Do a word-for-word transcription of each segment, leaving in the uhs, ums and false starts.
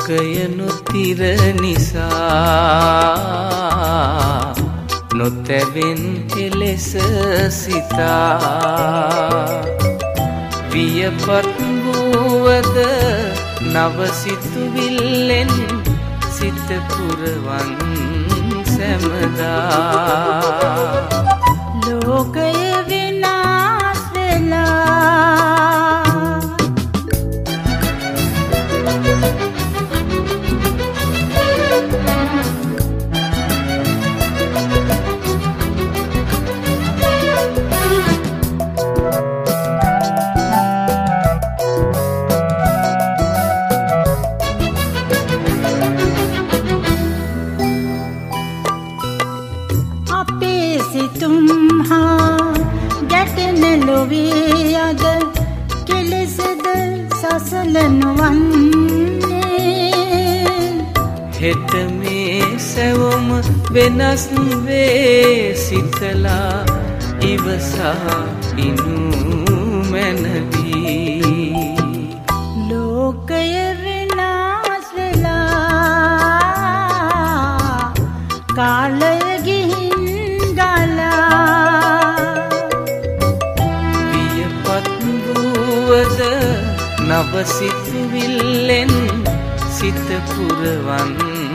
ලෝකය නොතිර නිසා නොතැවෙන් එලෙස සිතා වියපත් වූවද නවසිතුවිල්ලෙන් සිත පුරවන් සැමදා ලෝකය විනාශ වෙලා ලොවියද කෙලෙසද සසලනු වන්නේ හෙට මේ සැවොම වෙනස් වේ සිතලා ඉවසා ඉනු මැනවී ලෝකය විනාශ වෙලා කාලය ගිහින් ගලා නවසිතුවිල්ලෙන් සිත පුරවන්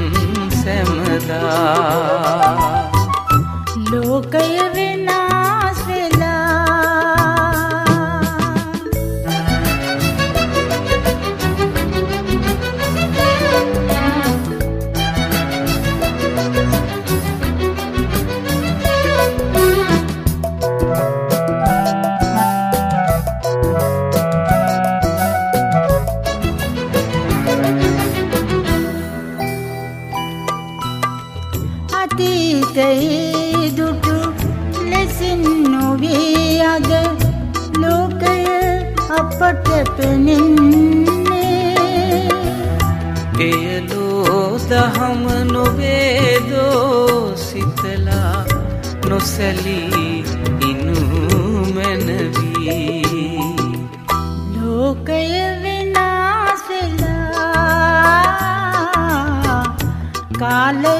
සැමදා ලෝකය විනාශ වෙලා අතීතයේ දුටු ලෙසින් නොවේ අද ලෝකය අපට පෙනෙන්නේ එයලෝ දහම නොවේදෝ සිතලා නොසැලී ඉනු මැනවී ලෝකය විනාශ වෙලා කාලය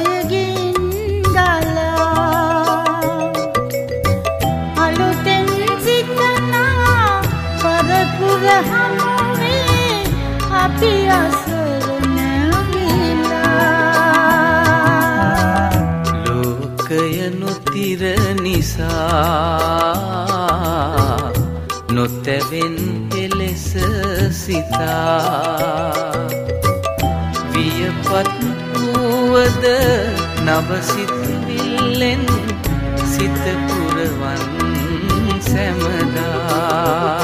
අලුතෙන් සිතනා පරපුර හමුවේ අපි අසරණ විලා ලෝකය නොතිර නිසා නොතැවෙන් එලෙස සිතා වියපත් වූවද නවසිතුවිල්ලෙන් සිත පුරවන් සැමදා